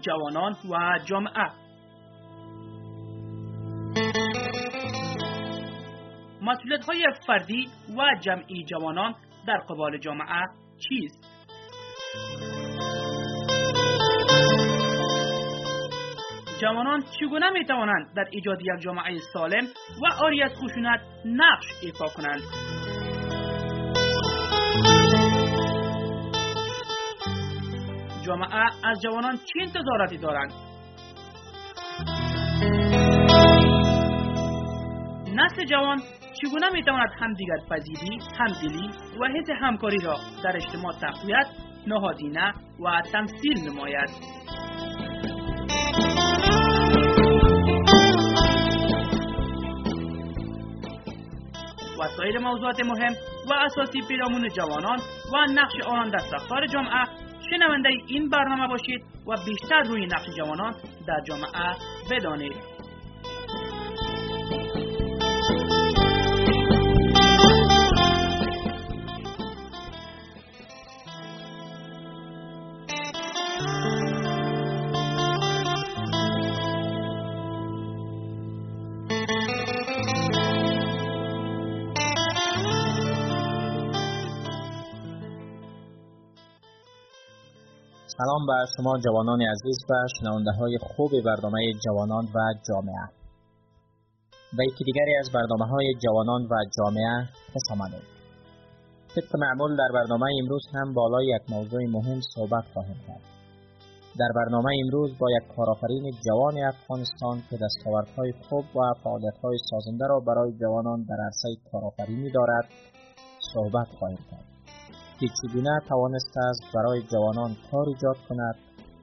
جوانان و جامعه. مسئولیت‌های فردی و جمعی جوانان در قبال جامعه چیست؟ جوانان چگونه می‌توانند در ایجاد یک جامعه سالم و عاری از خشونت نقش ایفا کنند؟ جامعه از جوانان چه انتظاراتی دارند؟ نسل جوان چگونه می‌تواند همدیگر پذیری، همدلی و حس همکاری را در اجتماع تقویت، نهادینه و تمثیل نماید؟ و سایر موضوعات مهم و اساسی پیرامون جوانان و نقش آنان در ساختار جامعه، شنونده این برنامه باشید و بیشتر روی نقش جوانان در جامعه بدانید. سلام بر شما جوانان عزیز و شنونده های خوب برنامه جوانان و جامعه. به یکی دیگری از برنامه های جوانان و جامعه خوش آمدید. طبق معمول در برنامه امروز هم بالای یک موضوع مهم صحبت خواهیم کرد. در برنامه امروز با یک کارآفرین جوان افغانستان که دستاوردهای خوب و فعالیت‌های سازنده را برای جوانان در عرصه کارآفرینی دارد صحبت خواهیم کرد. که چگونه توانسته است برای جوانان کار ایجاد کند.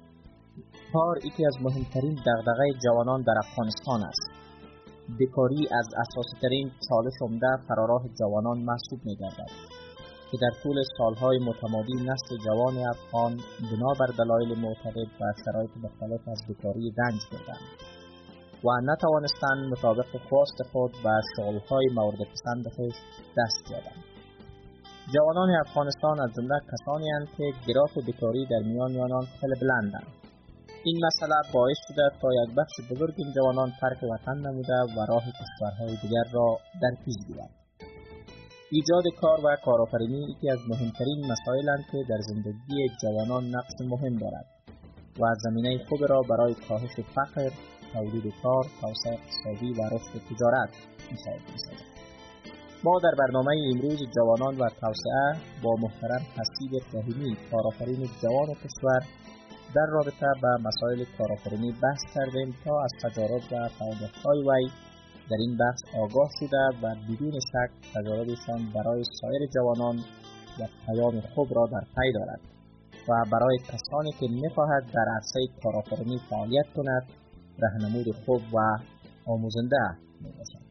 کار یکی از مهمترین دغدغه جوانان در افغانستان است. بیکاری از اساسی ترین چالش عمده فراراه جوانان محسوب می‌گردد که در طول سالهای متمادی نسل جوان افغان بنابر دلایل معترض و شرایط مختلف از بیکاری رنج بردند و نتوانستند مطابق خواست خود و شغل‌های مورد پسند خود دست یابند. جوانان افغانستان از جمله کسانی هستند که گراف بیکاری در میان آنان خیلی بلندند. این مسئله باعث شده تا یک بخش بزرگ این جوانان ترک وطن نموده و راه کشورهای دیگر را در پیش گیرند. ایجاد کار و کارآفرینی یکی از مهمترین مسائل‌اند که در زندگی جوانان نقش مهم دارد و زمینه خوب را برای کاهش فقر، تولید کار، توسعه اقتصادی و رشد تجارت می‌سازد. ما در برنامه امروز جوانان و توسعه با محترم حسیب فهیمی کارآفرین جوان کشور در رابطه به مسائل کارآفرینی بحث کردیم تا از تجارب و فعالیت‌های وی در این بحث آگاه شده و بدون شک تجاربشان برای سایر جوانان یک پیام خوب را در پی دارد و برای کسانی که می‌خواهد در عرصه کارآفرینی فعالیت کند راهنمود خوب و آموزنده می‌باشد.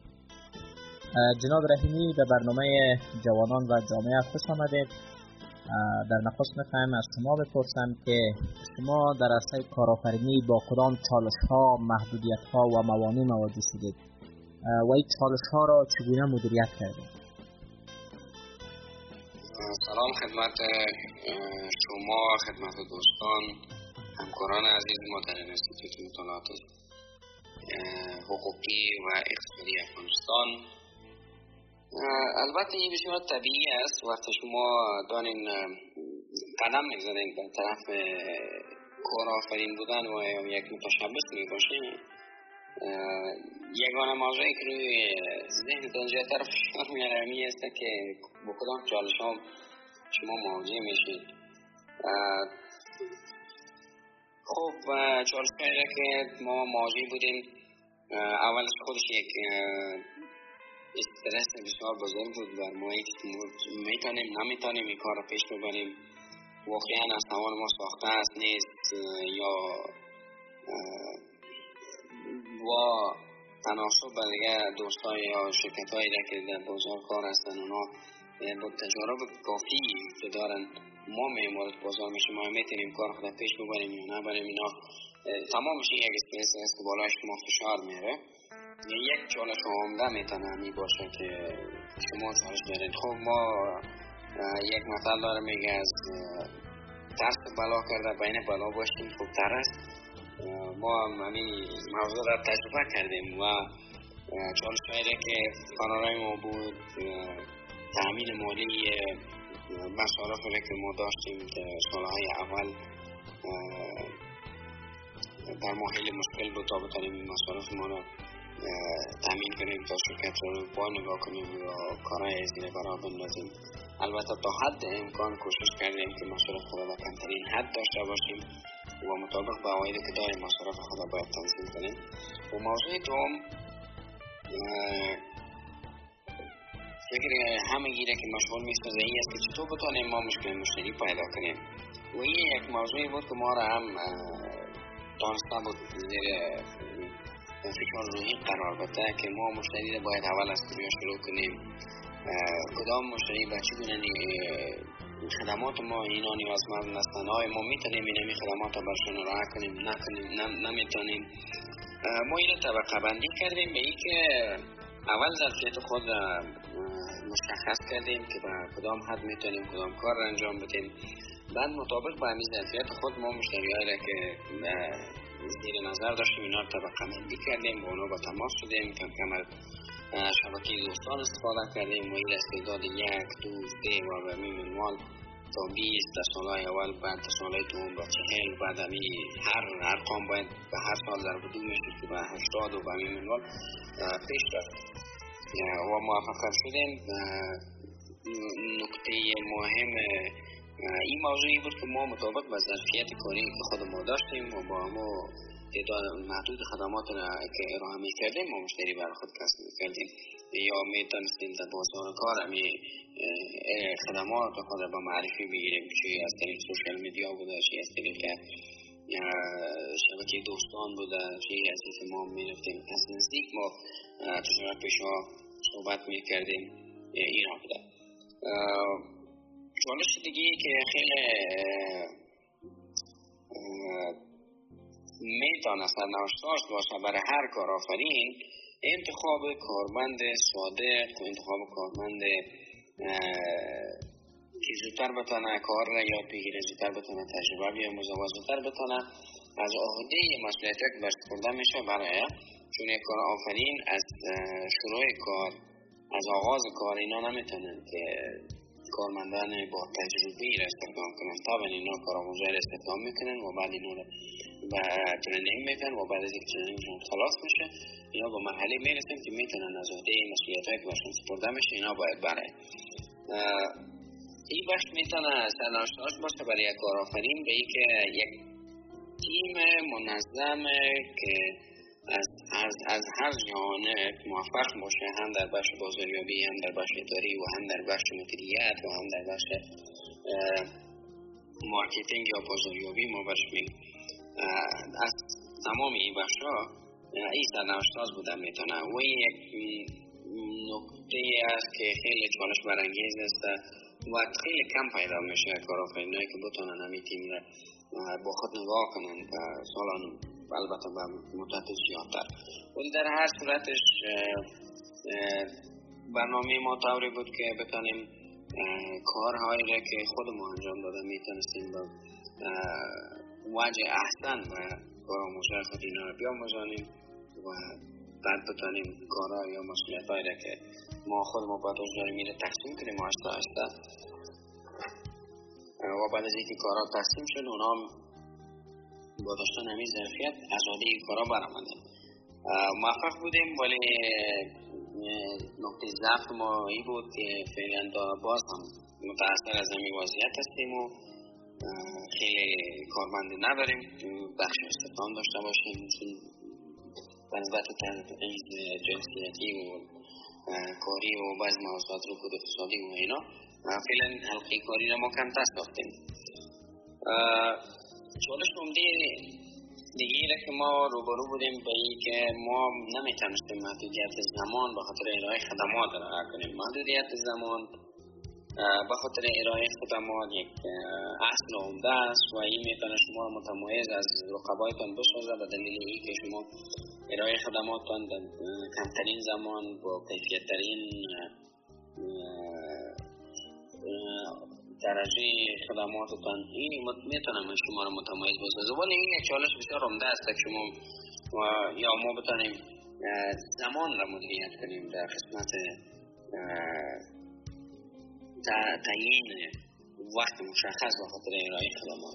جناب رحیمی در برنامه جوانان و جامعه خوش آمدید. در نخست می‌خوایم از شما بپرسم که شما در عرصه کارآفرینی با کدام چالش‌ها، محدودیت‌ها و موانع مواجه شدید و این چالش‌ها را چگونه مدیریت کردید؟ سلام خدمت شما، خدمت دوستان، همکاران عزیز ما در انستیتوت مطالعات حقوقی و اقتصادی افغانستان. البته این بسیار طبیعی است وقتی شما دارین قدم می‌زنید به طرف کارآفرین بودن و یک متشبث میباشین، یگانه موضوعی که روی ذهنتان زیادتر فشار میاره این است که با کدام چالش‌ها شما مواجه میشید. خب چالش‌هایی که ما مواجه بودیم، اولش خودش یک استرس بسیار بزرگ بود بر ما که میتونیم نمیتونیم این کار رو پیش ببریم، واقعا از توان ما ساخته است نیست، یا با تناسب دیگه دوستای یا شرکت‌هایی که در بازار کار هستن اونا با تجارب کافی که دارن ما میمورد بازار میشه ما میتونیم کار خود پیش ببریم یا نبریم، اینا تمامش یک استرس است که بالای شما فشار میاره. یک چالش عمده میتونه می باشه که شما چالش دارید. خب ما یک مثال داره میگه از ترس بلا کرده بین بلا باشیم خوبتر است. ما هم همین موضوع را تجربه کردیم و چالش هایی که فرارای ما بود تأمین مالی مصارف را که ما داشتیم در سالهای اول در ما خیلی مشکل بود تا بتانیم این مصارف ما را تأمین کنیم تا شرکت رو با نگاه کنیم و کارهای زیر برا بندازیم. البته تا حد امکان کوشش کردیم که مصارف خود را کمترین حد داشته باشیم و مطابق با قواعدی که داریم مصارف خود را باید تنظیم کنیم. و موضوع دوم فکر همه گیره که مشغول می‌سازه این است که چطور بتانیم ما مشتری پیدا کنیم و این یک موضوعی بود که ما را هم دانسته بود زیر فشار روحی قرار بده که ما مشتری را باید اول از کجا شروع کنیم، کدام مشتری به چگونه خدمات ما اینا نیازمند هستند، آیا ما میتونیم این خدمات را برشان ارائه کنیم نمیتونیم. ما این را طبقه بندی کردیم به این که اول ظرفیت خود مشخص کردیم که به کدام حد میتونیم کدام کار را انجام بدیم. بعد مطابق با همین ظرفیت خود ما مشتریایی را که زیر نظر داشتیم اینا رو طبقه بندی کردیم، با اونا با تماس شدیم، کم کم از شبکه دوستان استفاده کردیم و این استعداد 1 2 3 و به همین منوال تا 20 در سالهای اول، بعد در سالهای دوم با 40، بعد همین هر ارقام باید به هر سال ضرب 2 میشه که به 80 و به همین منوال پیش رفت و موفق شدیم. نکته مهم این موضوعی بود که ما مطابق با ظرفیت کاری که خود ما داشتیم و با ما تعداد محدود خدمات را که ارائه می‌کردیم ما مشتری برای خود کسب می‌کردیم یا می‌تونستیم در بازار کار همی خدمات خود را به معرفی بگیریم، چه از طریق سوشال میدیا بوده، چه از طریق شبکه دوستان بوده، چه از طریق ما می‌رفتیم از نزدیک ما تجارت پیش‌ها صحبت می‌کردیم. اینا بوده. چالش دیگه که خیلی میتونه سرنوشت‌داشت باشه برای هر کارآفرین انتخاب کارمند صادق و انتخاب کارمند که زودتر بتونه کار را یاد بگیره، زودتر بتونه تجربه بیاموزه و زودتر بتونه از عهده مسئولیتی که برش سپرده میشه برای، چون یک کارآفرین از شروع کار از آغاز کار اینا نمیتونن که کارمندان با تجربه را استخدام کنن. طبعا اینا کارآموزای را استخدام میکنن و بعد اینا را به ترینینگ میکنن و بعد از اینکه ترینینگشون خلاص میشه اینا به مرحله میرسن که میتونن از عهده مسئولیتایی که برشون سپرده میشه اینا باید برای این بخش میتونه سرنوشت‌داشت باشه برای یک کارآفرین به این که یک تیم منظم که از هر جانب موفق باشه، هم در بخش بازاریابی، هم در بخش اداری و هم در بخش مدیریت و هم در بخش مارکتینگ یا بازاریابی ما برش میگیم. از تمام این بخش‌ها این سرنوشت‌ساز بودن میتونه و این یک نکته است که خیلی چالش برانگیز است و خیلی کم پیدا میشه کارآفرینایی که بتونن همین تیم را با خود نگاه کنن و سالانه البته به مدت زیادتر. ولی در هر صورتش برنامه ما طوری بود که بتونیم کارهایی را که خود ما انجام داده میتونستیم به وجه احسن و کارآموزای خود اینا را بیاموزانیم و بعد بتونیم کارها یا مسئولیت‌هایی را که ما خود ما باید داریم میره تقسیم کنیم آهسته آهسته و بعد از اینکه کارها تقسیم شد اونا با داشتن همین ظرفیت از عهده این کارها برآمدن. موفق بودیم ولی نقطه ضعف ما این بود که فعلا باز هم متأثر از همین وضعیت هستیم و خیلی کارمند نداریم بخش استخدام داشته باشیم چون به نسبت تنظیم جنسیتی و کاری و بعض موضوعات رو بود اقتصادی و اینا فعلا حلقه کاری را ما کمتر ساختیم. چالش عمده دیگه که ما روبرو بودیم به این که ما نمیتونستیم محدودیت زمان به خاطر ارائه خدمات را کنیم. محدودیت زمان به خاطر ارائه خدمات یک اصل عمده است و این میتونه شما متمایز از رقبایتان بسازه به دلیل این که شما ارائه خدماتتان در کمترین زمان با کیفیت ترین درجه خدماتتان این میتونم شما رو متمایز بسازه، ولی این یک چالش بسیار عمده است که شما یا ما بتانیم زمان را مدیریت کنیم در قسمت تعیین وقت مشخص به خاطر ارائه خدمات.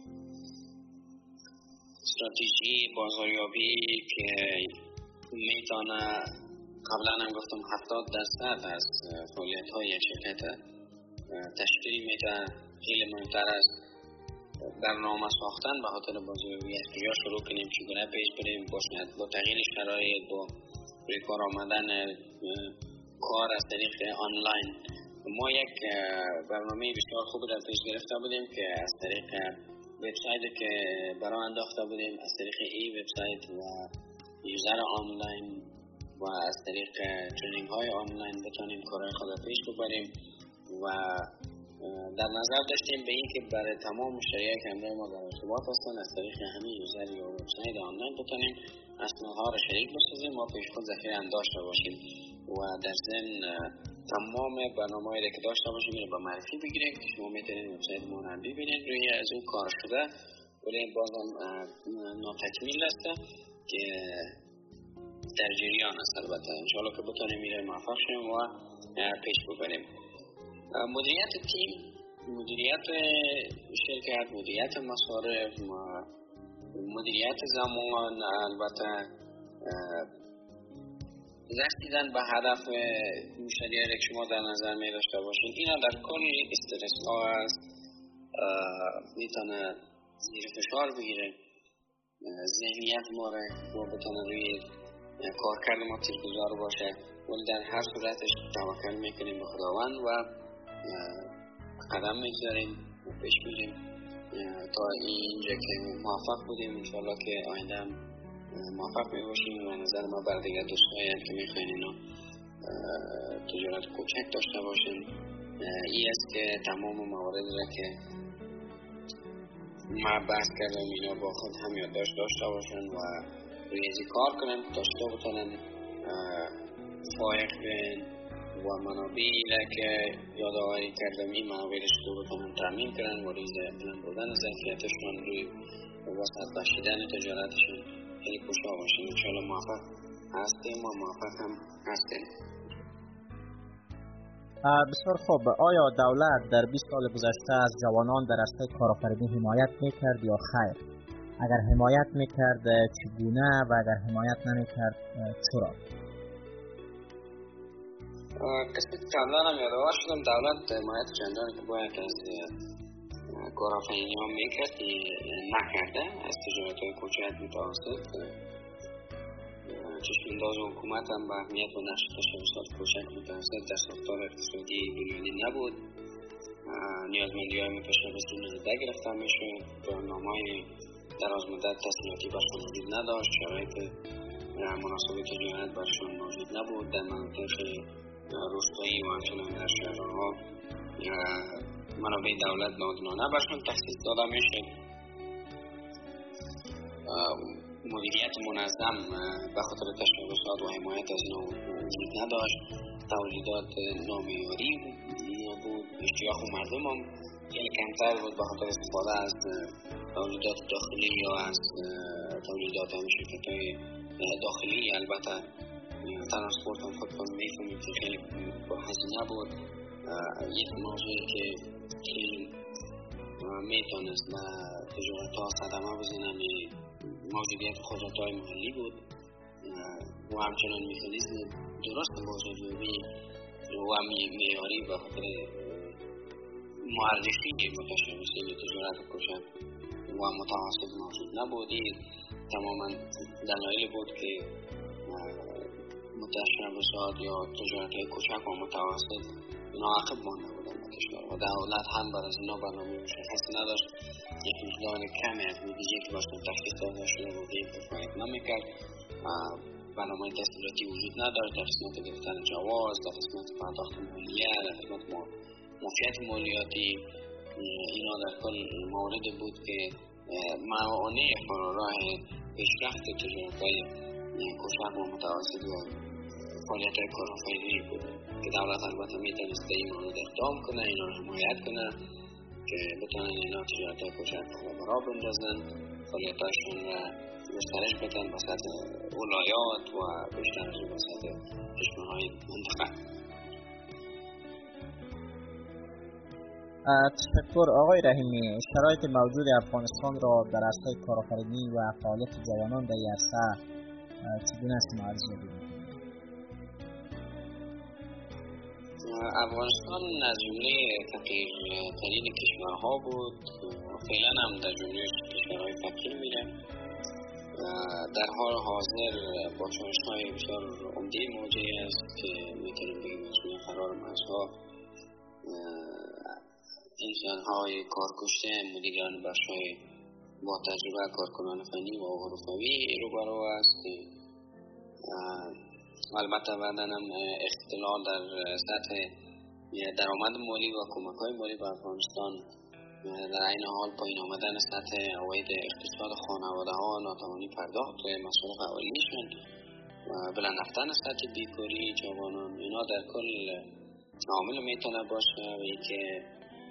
استراتژی بازاریابی که میتونه قبلا هم گفتم 70% از فعالیت های یک شرکت تشکیل میتونه خیلی مهمتر از برنامه ساختن به خاطر بازاریابی است. یا شروع کنیم چگونه پیش بریم با تغییر شرایط، با روی کار آمدن کار از طریق آنلاین. ما یک برنامه بسیار خوب را پیش گرفته بودیم که از طریق وبسایتی که برای انداخته بودیم، از طریق وبسایت و یوزر آنلاین و از طریق ترینینگ های آنلاین بتونیم کارهای خود را پیش ببریم و در نظر داشتیم به این که برای تمام مشتریایی که همراه ما در ارتباط هستند از طریق همین یوزر یا وبسایت آنلاین بتونیم اسنادها را شریک بسازیم و پیش خود ذخیره داشته باشیم و در ضمن تمام برنامه‌ای که داشته باشیم رو به معرفی بگیریم که شما میتونید وبسایت ما رو ببینید. روی از اون کار شده ولی بازم ناتکمیل است که در جریان است. البته انشاءالله که بتونیم میره موفق شیم و پیش ببریم. مدیریت تیم، مدیریت شرکت، مدیریت مصارف، مدیریت زمان، البته رسیدن به هدف مشتریایی که شما در نظر می داشته باشین، اینا در کل استرس ها است، میتونه زیر فشار بگیره ذهنیت ما را بتونه روی کارکرد ما تیرگذار باشه، ولی در هر صورتش توکل میکنیم به خداوند و قدم میگذاریم و پیش میریم تا اینجا که موفق بودیم. انشاءالله که آینده هم موفق میباشیم و نظر ما بر دیگر دوستایی که میخواین اینا تجارت کوچک داشته باشن این است که تمام موارد را که ما بحث کردم اینا با خود هم یادداشت داشته باشن و روی ازی کار کنن تا تا بتونن فائق بین و منابعی را که یادآوری کردم این منابع را چطور بتونن تامین کنن و روی بلند بردن ظرفیتشون روی وسعت بخشیدن تجارتشون خیلی کوشا باشیم. انشاءالله موفق هستیم و موفق هم هستیم. بسیار خوب. آیا دولت در 20 سال گذشته از جوانان در رشته کارآفرینی حمایت میکرد یا خیر؟ اگر حمایت میکرد چگونه و اگر حمایت نمیکرد چرا؟ قسمت قبلا هم یادآور شدم دولت حمایت چندانی که باید از کارآفرینی ها میکرد نکرده. از تجارت های کوچک متوسط چشمانداز حکومت هم به اهمیت و نقش تشبثات کوچک متوسط در ساختار اقتصادی بنیادی نبود. نیازمندی های متشبثین نادیده گرفته میشد، برنامه‌های دراز مدت تسهیلاتی برشان وجود نداشت، شرایط مناسب تجارت برشان موجود نبود. در مناطق روستایی و همچنان در شهرها منابع دولت نادرانه برشان تخصیص داده میشد. مدیریت منظم به خاطر تشبثات و حمایت از اینا وجود نداشت. تولیدات نامعیاری بود. اشتیاق مردم هم خیلی کمتر بود به خاطر استفاده از تولیدات داخلی یا از تولیدات هم شرکت‌های داخلی. البته ترانسپورت هم خود میفهمید که خیلی هزینه بود. یک موضوعی که خیلی میتونست به تجارت ها صدمه بزنن موجودیت قدرت‌های محلی بود و همچنان مکانیزم درست بازاریابی و معیاری به خاطر معرفی متشبثین تجارت کوچک و متوسط موجود نبود. تماما دلایلی بود که متشبثات یا تجارت‌های کوچک و متوسط ناعقب مانده بودن در کشور و دولت هم برای اینا برنامه مشخصی نداشت. یک مقدار کمی از بودجه که باشون تخصیص داده شده بود کفایت نمیکرد. برنامه تسهیلاتی وجود نداشت در قسمت گرفتن جواز، در قسمت پرداخت مالیه، در قسمت مافیت مالیاتی. اینا در کل موارد بود که موانع فراراه پیشرفت تجارت‌های کوچک و متوسط و فعالیت کارآفرینی بود که دولت البته میتونست این مورد اقدام کنه، اینا رو حمایت کنه که بتونن اینا تجارت کوچک برا بندازن، فعالیتاشون را گسترش بدن به سطح ولایات و بیشتر از به سطح کشورهای منطقه. تشکر آقای رحیمی. شرایط موجود افغانستان را در عرصه کارآفرینی و فعالیت جوانان در این عرصه چگونه شما ارزیابی می‌کنید؟ افغانستان از جمله فقیرترین کشورها بود، فعلا هم در جمله کشورهای فقیر میره. در حال حاضر با چالش‌های بسیار عمده مواجه است که میتونیم بگیم از جمله فرار مرزها، انسان‌های کارکشته، مدیران بخش‌های با تجربه، کارکنان فنی و حرفه‌ای روبرو است. البته بعداً هم اختلال در سطح درآمد مالی و کمک‌های مالی به افغانستان، در این حال پایین آمدن سطح عواید اقتصاد خانواده‌ها، ناتوانی پرداخت مصارف اولیه‌شان و بلند رفتن سطح بیکاری جوانان، اینا در کل عامل میتونه باشه و که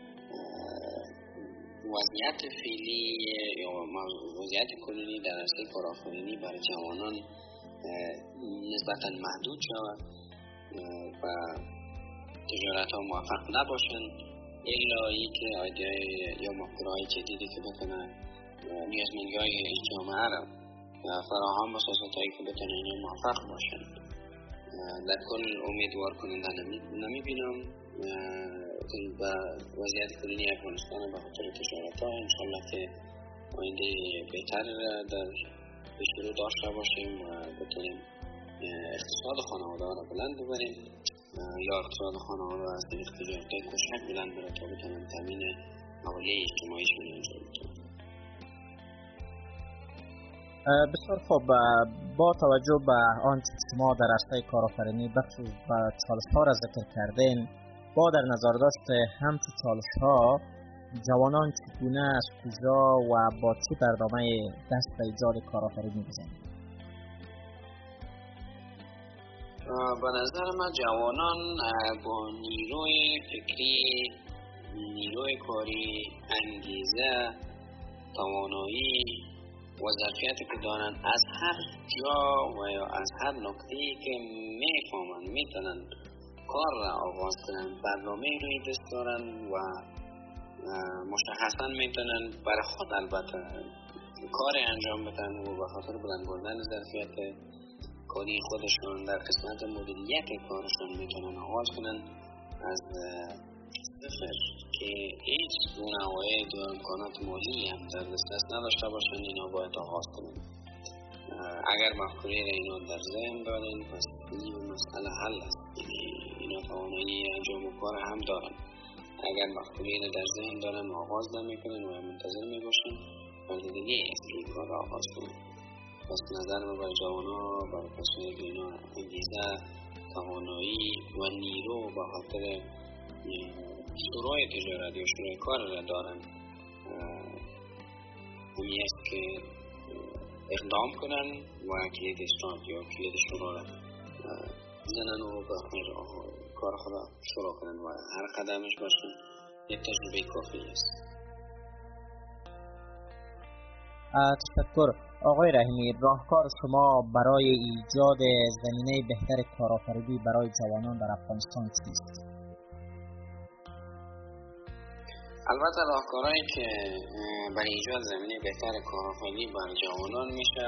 وضعیت فعلی یا وضعیت کلی در عرصه کارآفرینی برای جوانان نسبتاً محدود شود و تجارت ها موفق نباشند، الا اینکه ایده یا مفکورهای جدیدی که بتونه نیازمندی‌های جامعه را فراهم بسازد تا اینکه بتونه اینا موفق باشند. در کل امیدوار کننده نمیبینم و وضعیت کلی افغانستان به خاطر تجارت ها انشالله که آینده بهتر در پیش رو داشته باشیم و بتونیم اقتصاد خانواده ها را بلند ببریم یا اقتصاد خانواده ها از طریق تجارت های کوچک بلند بره تا بتونیم تامین حواله اجتماعیشون انجام بدیم. بسیار خوب. با توجه به آنچه شما در عرصه کارآفرینی بخصوص به چالش‌ها را ذکر کردین، با در نظر داشت همچون چالش‌ها جوانان چگونه از کجا و با چه برنامه دست به ایجاد کارآفرینی بزنند؟ به نظر من جوانان با نیروی فکری، نیروی کاری، انگیزه، توانایی و ظرفیتی که دارن از هر جا و یا از هر نکته‌ای که میفهمن میتونن کار را آغاز کنن، برنامه روی دست دارن و مشخصا میتونن برای خود البته کار انجام بدن و به خاطر بلند بردن ظرفیت کاری خودشون در قسمت مدیریت کارشون میتونن آغاز کنن از صفر که هیچ گونه عواید و امکانات مالی هم در دسترس نداشته باشن. اینا باید آغاز کنن. اگر مفکوره را اینا در ذهن دارن پس این مسئله حل است. اینا توانایی انجام کار هم دارن. اگر مفکوره را در ذهن دارن و آغاز نمیکنن و منتظر میباشن ولی دیگه است که این کار را آغاز کنن. پس نظر من برای جوانا، برای کسانی که اینا انگیزه، توانایی و نیرو به خاطر شروع تجارت یا شروع کار را دارن، همی است که اقدام کنن و کلید استارت یا کلید شروع را بزنن و به کار خود شروع کنن و هر قدمش باشن یک تجربه کافی است. تشکر. آقای رحیمی، راهکار شما برای ایجاد زمینه بهتر کارآفرینی برای جوانان در افغانستان چیست؟ البته راهکارهایی که برای ایجاد زمینه بهتر کارآفرینی برای جوانان میشه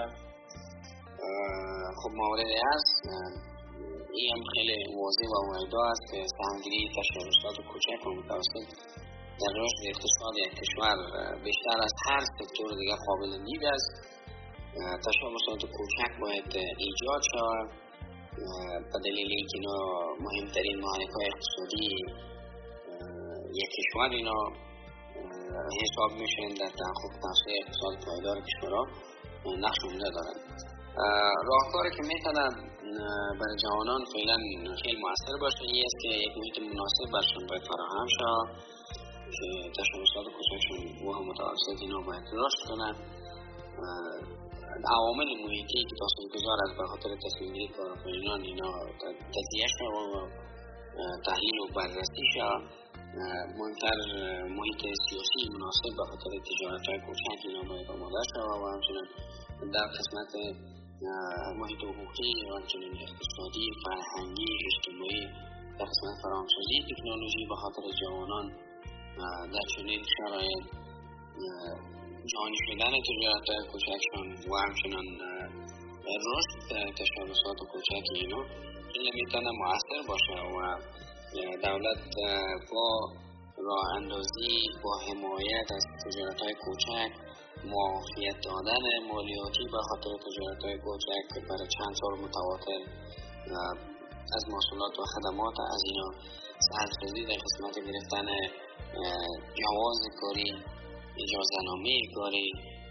خب موردی است. این هم خیلی واضح و واحد است که سهمگیری تشابهات کوچک و متوسط در رشد اقتصاد یک کشور بیشتر از هر سکتور دیگر قابل دید است. تشابهات کوچک باید ایجاد شود به دلیل اینکه اینا مهمترین محرک‌های اقتصادی یک کشور اینا حساب میشن در تحقق توسعه اقتصاد پایدار کشورها نقش مهمی دارند. راهکاری که میتونه برای جوانان فعلا خیلی موثر باشه این است که یک محیط مناسب برشون باید فراهم شود که تشابهات کوچکشون و متوسط اینا باید رشد کنند. عوامل محیطی که تاثیرگذار است به خاطر تصمیم گیری کارآفرینان اینا تجزیه شود و تحلیل و بررسی شود. مهمتر محیط سیاسی مناسب به خاطر تجارت‌های کوچک اینا باید آماده شود و همچنین در قسمت محیط حقوقی و همچنین اقتصادی، فرهنگی، اجتماعی در قسمت فراهمسازی تکنولوژی به خاطر جوانان در چنین شرایط جهانی شدن تجارت‌های کوچکشان و همچنین رشد تشبثات کوچک اینا خیلی میتونه مؤثر باشه و دولت با راه اندازی با حمایت از تجارت‌های کوچک، معافیت دادن مالیاتی به خاطر تجارت‌های کوچک برای چند سال متواتر از محصولات و خدمات از اینا سهل‌سازی در قسمت گرفتن جواز کاری، اجازه‌نامه کاری،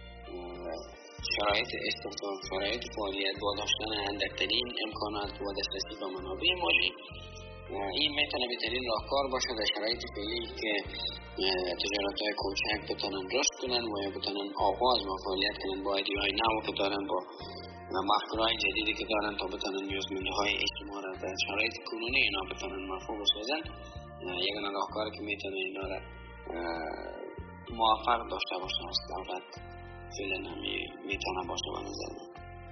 شرایط استخدام، شرایط فعالیت با داشتن اندکترین امکانات و دسترسی به منابع مالی، این میتونه بهترین راهکار باشه در شرایط فعلی که تجارت‌های کوچک بتونن رشد کنن و بتونن آغاز و فعالیت کنن با ایده‌های نو که دارن، با مفکورهای جدیدی که دارن تا بتونن نیازمندی‌های اجتماع را در شرایط کنونی اینا بتونن مرفوع بسازن. یگانه راهکاری که میتونه اینا را موفق داشته باشه از دولت فعلا میتونه باشه به نظر من.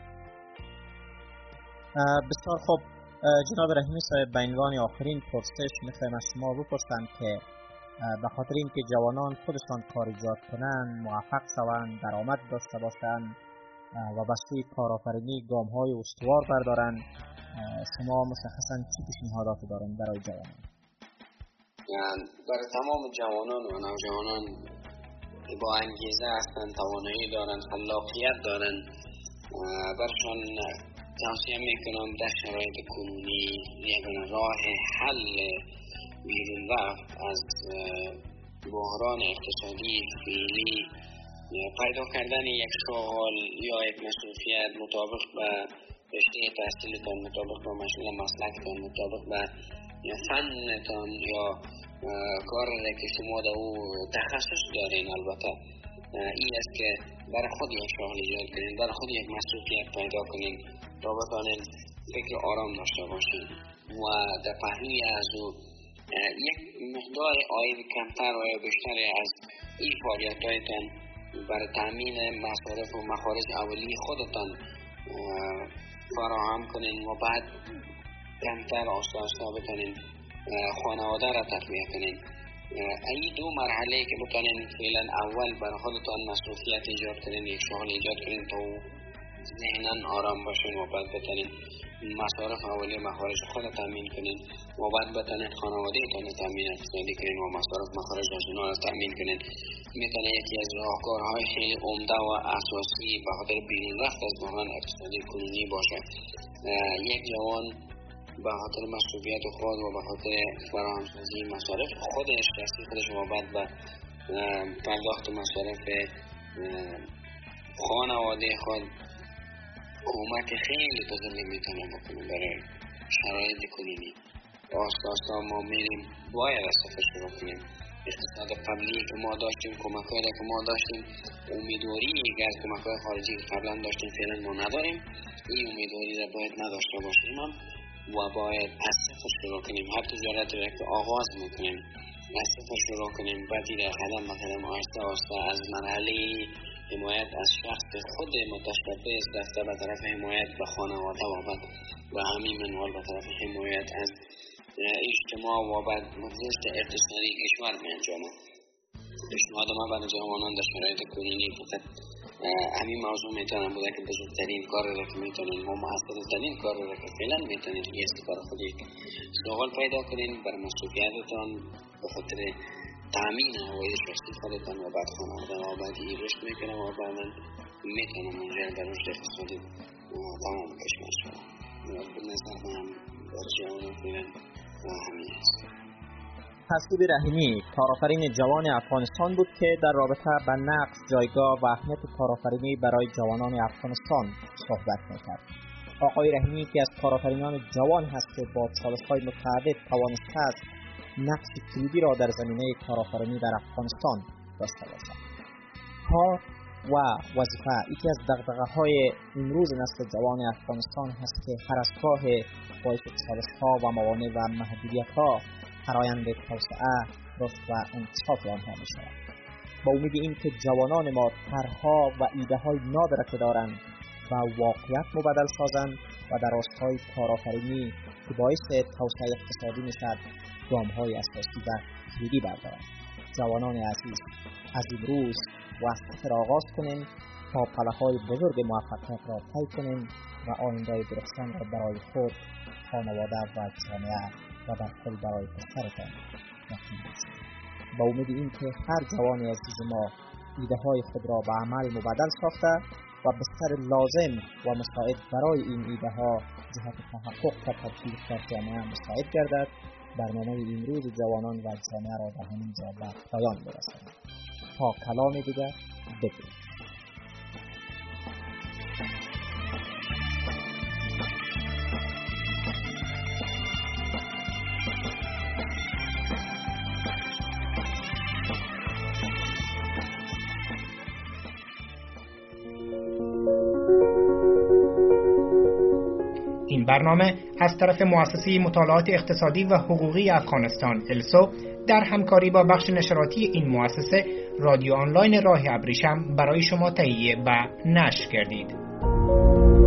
بسیار خوب جناب رحیمی صاحب، به عنوان آخرین پرسش میخوایم از شما بپرسم که به خاطر اینکه جوانان خودشان کار ایجاد کنند، موفق شوند، درآمد داشته باشند و به سوی کارآفرینی گام‌های استوار بردارند، شما مشخصاً چه پیشنهاداتی دارند برای جوانان؟ برای تمام جوانان و نوجوانان با انگیزه هستند، توانایی دارند، خلاقیت دارند، برشان توصیه میکنم در شرایط کنونی یک راه حل بیرون رفت از بحران اقتصادی فعلی پیدا کردن یک شغل یا یک مصروفیت مطابق به رشته تحصیلتان، مطابق به مشغول مسلکتان، مطابق به فنتان یا کار که شما در او تخصص دارین. البته این است که برای خود یک شغل ایجاد کنین، برای خود یک مصروفیت پیدا کنین تا بتانین فکر آرام داشته باشین و در پهلوی از او یک مقدار عاید کمتر و بیشتر از این فعالیت‌هایتان برای تامین مصارف و مخارج اولیه خودتان فراهم کنین و بعد کمتر آستا بتانین خانواده را تقویه کنین. این دو مرحله که بتانین فعلا اول برای خودتان مصروفیت ایجاد کنین، یک شغل ایجاد کنین تا ذهناً آرام باشین و بعد بتانین مصارف اولیه مخارج خود تامین کنین و بعد بتانین خانواده تان تامین اقتصادی کنین و مصارف مخارج اونا را تامین کنین. میتونه یکی از راهکارهای خیلی عمده و اساسی به خاطر بیرون رفت از بحران اقتصادی کنونی باشه. یک جوان به خاطر مسئولیت خود و به خاطر فراهمسازی مصارف خودش شخصی خودش و بعد به پرداخت مصارف خانواده خود کمک خیلی بزرگی میتونه بکنه برای شرایط کنونی. آستا ما میریم باید از صفر شروع کنیم. اقتصاد قبلی که ما داشتیم، کمک‌هایی که ما داشتیم، امیدواری که از کمک‌های خارجی که قبلا داشتیم فعلا ما نداریم. این امیدواری را باید نداشته باشیم و باید از صفر شروع کنیم. هر تجارتی را که آغاز میکنیم از صفر شروع کنیم، بعدی را قدم به قدم آهسته آهسته از مرحله حمایت از شخص خود متشبث رفته به طرف حمایت به خانواده و بعد به همین منوال به طرف حمایت از اجتماع و بعد رشد اقتصادی کشور می انجامد. پیشنهاد ما برای جوانان در شرایط کنونی فقط همین موضوع میتونه بوده که بزرگترین کار را که میتونین و موثرترین کار را که فعلا میتونین که است کار خودی شغل پیدا کنین بر مسئولیتتان به خاطر تامین هوای شخصی خودتان و بعد خانواده و بعد رشد میکنه و بعدا میتونه منجر به رشد اقتصادی تمام کشور شود. به نظر من در جوانان فعلا همین است. حسیب رحیمی کارآفرین جوان افغانستان بود که در رابطه با نقش، جایگاه و اهمیت کارآفرینی برای جوانان افغانستان صحبت می‌کرد. آقای رحیمی که از کارآفرینان جوان هست که با چالش‌های متعدد توانسته است نقش کلیدی را در زمینه کارآفرینی در افغانستان داشته باشد. تا و وظیفه یکی از دغدغه‌های امروز نسل جوان افغانستان هست که هر از گاه باعث چالش‌ها و موانع و محدودیت‌ها فرآیند توسعه، رشد و انکشاف آنها می‌شود. با امید اینکه جوانان ما طرح‌ها و ایده‌های ناب را که دارند و واقعیت مبدل سازند و در راستای کارآفرینی که باعث توسعه اقتصادی می‌شود گام‌های اساسی و کلیدی بردارند. جوانان عزیز، از امروز وقت را آغاز کنیم تا پله‌های بزرگ موفقیت را طی کنیم و آینده درخشان را برای خود، خانواده و جامعه و در کل برای پسرتان نکنید. با امید اینکه هر جوان عزیز ما ایده‌های خود را به عمل مبدل ساخته و بستر لازم و مساعد برای این ایده‌ها جهت تحقق و تطبیق در جامعه مساعد گردد، برنامه امروز جوانان و جامعه را در همین جا به پایان می‌رسانیم. تا کلام دیگر بدرود. این برنامه از طرف مؤسسه مطالعات اقتصادی و حقوقی افغانستان السو در همکاری با بخش نشراتی این مؤسسه رادیو آنلاین راه ابریشم برای شما تهیه و نشر گردید.